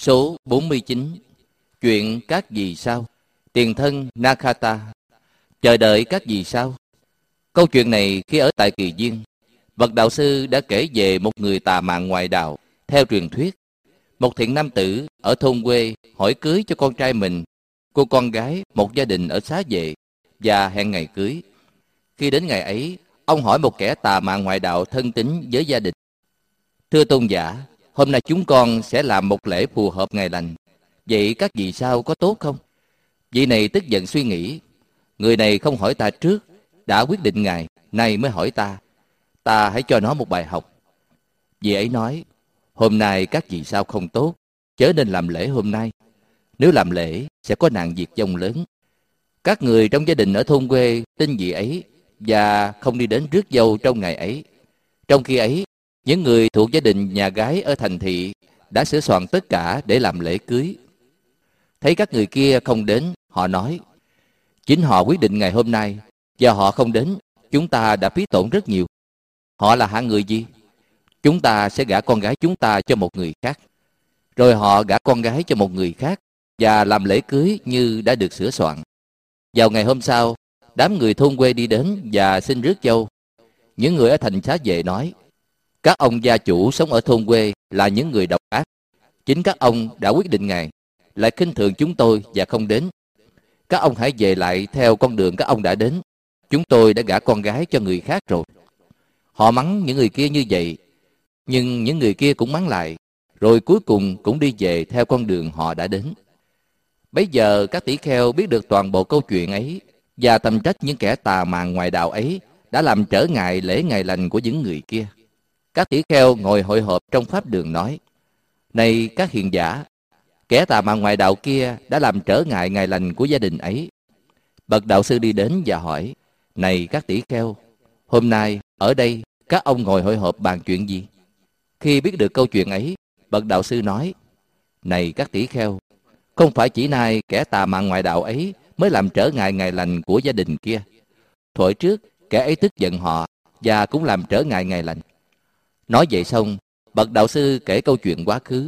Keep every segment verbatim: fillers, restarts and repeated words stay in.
Số bốn mươi chín. Chuyện các vì sao. Tiền thân Nakata. Chờ đợi các vì sao. Câu chuyện này khi ở tại Kỳ Viên, bậc đạo sư đã kể về một người tà mạng ngoại đạo. Theo truyền thuyết, một thiện nam tử ở thôn quê hỏi cưới cho con trai mình cô con gái một gia đình ở xá vệ và hẹn ngày cưới. Khi đến ngày ấy, ông hỏi một kẻ tà mạng ngoại đạo thân tín với gia đình: "Thưa tôn giả, hôm nay chúng con sẽ làm một lễ phù hợp ngày lành. Vậy các vì sao có tốt không?" Vị này tức giận suy nghĩ: "Người này không hỏi ta trước, đã quyết định ngày, nay mới hỏi ta. Ta hãy cho nó một bài học." Vị ấy nói: "Hôm nay các vì sao không tốt, chớ nên làm lễ hôm nay. Nếu làm lễ, sẽ có nạn diệt vong lớn." Các người trong gia đình ở thôn quê tin vị ấy và không đi đến rước dâu trong ngày ấy. Trong khi ấy, những người thuộc gia đình nhà gái ở thành thị đã sửa soạn tất cả để làm lễ cưới. Thấy các người kia không đến, họ nói: "Chính họ quyết định ngày hôm nay, và họ không đến, chúng ta đã phí tổn rất nhiều. Họ là hạng người gì? Chúng ta sẽ gả con gái chúng ta cho một người khác." Rồi họ gả con gái cho một người khác và làm lễ cưới như đã được sửa soạn. Vào ngày hôm sau, đám người thôn quê đi đến và xin rước dâu. Những người ở thành xá vệ nói: "Các ông gia chủ sống ở thôn quê là những người độc ác. Chính các ông đã quyết định ngày, lại khinh thường chúng tôi và không đến. Các ông hãy về lại theo con đường các ông đã đến. Chúng tôi đã gả con gái cho người khác rồi." Họ mắng những người kia như vậy, nhưng những người kia cũng mắng lại, rồi cuối cùng cũng đi về theo con đường họ đã đến. Bấy giờ các tỷ kheo biết được toàn bộ câu chuyện ấy và tầm trách những kẻ tà màng ngoại đạo ấy đã làm trở ngại lễ ngày lành của những người kia. Các tỷ kheo ngồi hội họp trong pháp đường nói: "Này các hiền giả, kẻ tà màng ngoại đạo kia đã làm trở ngại ngày lành của gia đình ấy." Bậc đạo sư đi đến và hỏi: "Này các tỷ kheo, hôm nay ở đây các ông ngồi hội họp bàn chuyện gì?" Khi biết được câu chuyện ấy, bậc đạo sư nói: "Này các tỷ kheo, không phải chỉ nay kẻ tà mạng ngoại đạo ấy mới làm trở ngại ngày lành của gia đình kia. Thuở trước, kẻ ấy tức giận họ và cũng làm trở ngại ngày lành." Nói vậy xong, bậc đạo sư kể câu chuyện quá khứ.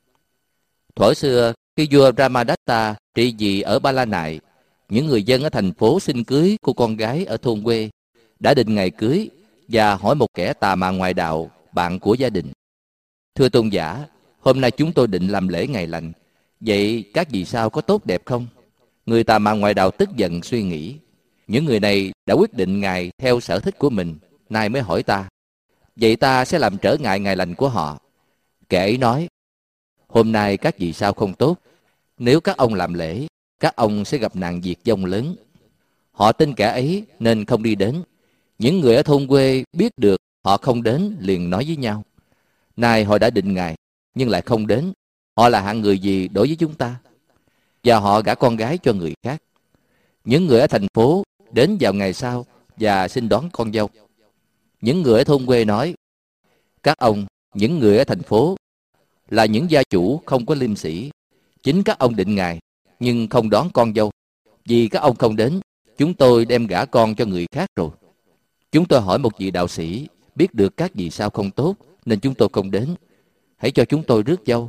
Thuở xưa, khi vua Brahmadatta trị vì ở Ba La Nại, những người dân ở thành phố xin cưới cô con gái ở thôn quê đã định ngày cưới và hỏi một kẻ tà mạng ngoại đạo, bạn của gia đình: "Thưa tôn giả, hôm nay chúng tôi định làm lễ ngày lành. Vậy các vì sao có tốt đẹp không?" Người tà mạng ngoại đạo tức giận suy nghĩ: "Những người này đã quyết định ngày theo sở thích của mình, nay mới hỏi ta. Vậy ta sẽ làm trở ngại ngày lành của họ." Kẻ ấy nói: "Hôm nay các vì sao không tốt. Nếu các ông làm lễ, các ông sẽ gặp nạn diệt vong lớn." Họ tin kẻ ấy nên không đi đến. Những người ở thôn quê biết được họ không đến liền nói với nhau: "Nay họ đã định ngày nhưng lại không đến. Họ là hạng người gì đối với chúng ta?" Và họ gả con gái cho người khác. Những người ở thành phố đến vào ngày sau và xin đón con dâu. Những người ở thôn quê nói: "Các ông, những người ở thành phố, là những gia chủ không có liêm sĩ. Chính các ông định ngày nhưng không đón con dâu. Vì các ông không đến, chúng tôi đem gả con cho người khác rồi. Chúng tôi hỏi một vị đạo sĩ biết được các vì sao không tốt nên chúng tôi không đến. Hãy cho chúng tôi rước dâu.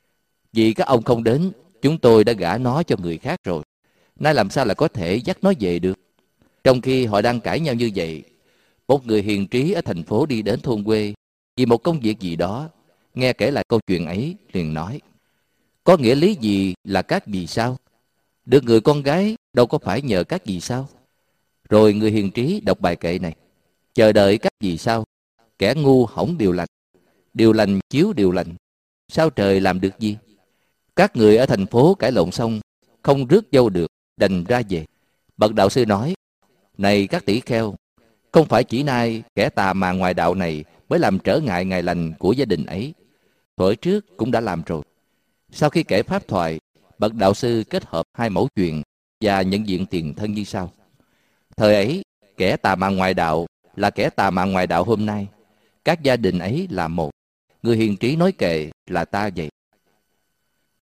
Vì các ông không đến, chúng tôi đã gả nó cho người khác rồi. Nay làm sao lại có thể dắt nó về được?" Trong khi họ đang cãi nhau như vậy, một người hiền trí ở thành phố đi đến thôn quê vì một công việc gì đó, nghe kể lại câu chuyện ấy liền nói: "Có nghĩa lý gì là các vì sao? Được người con gái đâu có phải nhờ các vì sao." Rồi người hiền trí đọc bài kệ này: "Chờ đợi các vì sao, kẻ ngu hỏng điều lành. Điều lành chiếu điều lành, sao trời làm được gì?" Các người ở thành phố cãi lộn xong, không rước dâu được, đành ra về. Bậc đạo sư nói: "Này các tỷ kheo, không phải chỉ nay kẻ tà mà ngoại đạo này mới làm trở ngại ngày lành của gia đình ấy. Thuở trước cũng đã làm rồi." Sau khi kể pháp thoại, bậc đạo sư kết hợp hai mẫu chuyện và nhận diện tiền thân như sau. Thời ấy, kẻ tà mạng ngoại đạo là kẻ tà mạng ngoại đạo hôm nay. Các gia đình ấy là một. Người hiền trí nói kệ là ta vậy.